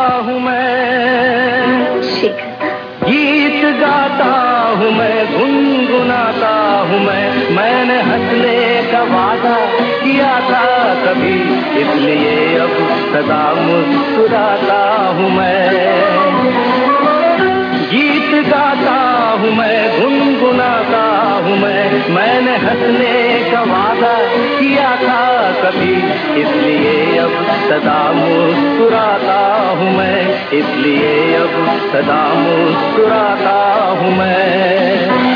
हूँ मैं, शिखर गीत गाता हूँ मैं, गुनगुनाता हूँ मैंने हंसने का वादा किया था कभी, इसलिए अब सदा मुस्कुराता हूँ मैं। गीत गाता हूँ मैं, गुनगुनाता हूँ मैंने हंसने का वादा किया था कभी, इसलिए अब सदा मुस्कुराता हूँ मैं, इसलिए अब सदा मुस्कुराता हूँ मैं।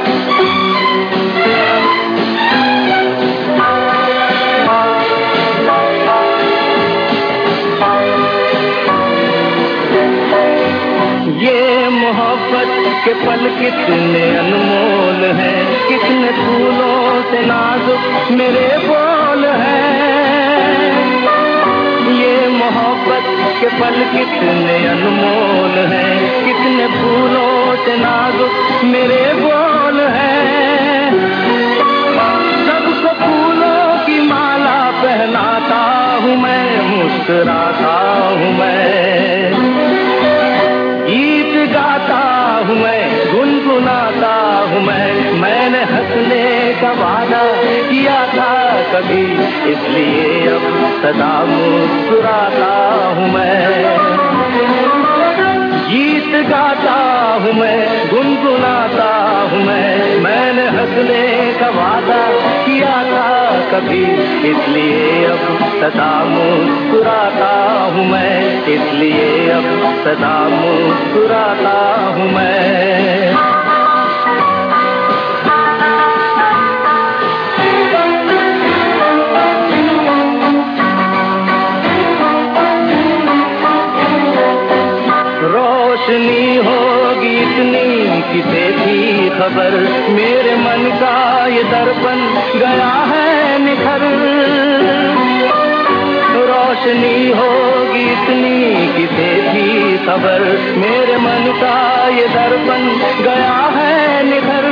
ये मोहब्बत के पल कितने अनमोल हैं, कितने फूलों से नाजुक मेरे बोल हैं। ये मोहब्बत के पल कितने अनमोल हैं, कितने फूलों से नाजुक मेरे बोल हैं। सबको फूलों की माला पहनाता हूँ मैं, मुस्कुराता हूँ मैं। गीत गाता हूँ मैं, गुनगुनाता हूँ मैंने हंसने का वादा किया था कभी, इसलिए अब सदा मुस्कुराता हूँ मैं। गीत गाता हूँ मैं, गुनगुनाता हूँ मैंने हंसने का वादा किया था कभी, इसलिए अब सदा मुस्कुराता हूँ मैं, इसलिए अब सदा मुस्कुराता हूँ मैं। रोशनी होगी इतनी किसे थी खबर, मेरे मन का ये दर्पण गया है निखर। रोशनी होगी इतनी किसे थी खबर, मेरे मन का ये दर्पण गया है निखर।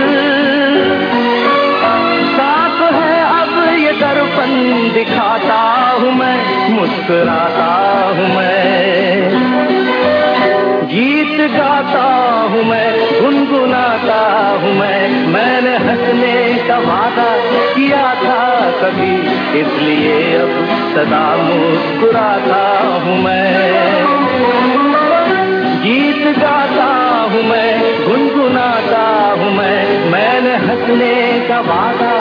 साफ है अब ये दर्पण दिखाता हूँ मैं, मुस्कुराता हूँ मैं। गीत गाता हूँ मैं, गुनगुनाता हूँ मैंने हंसने का वादा किया था कभी, इसलिए अब सदा मुस्कुराता हूँ मैं। गीत गाता हूँ मैं, गुनगुनाता हूँ मैंने हंसने का वादा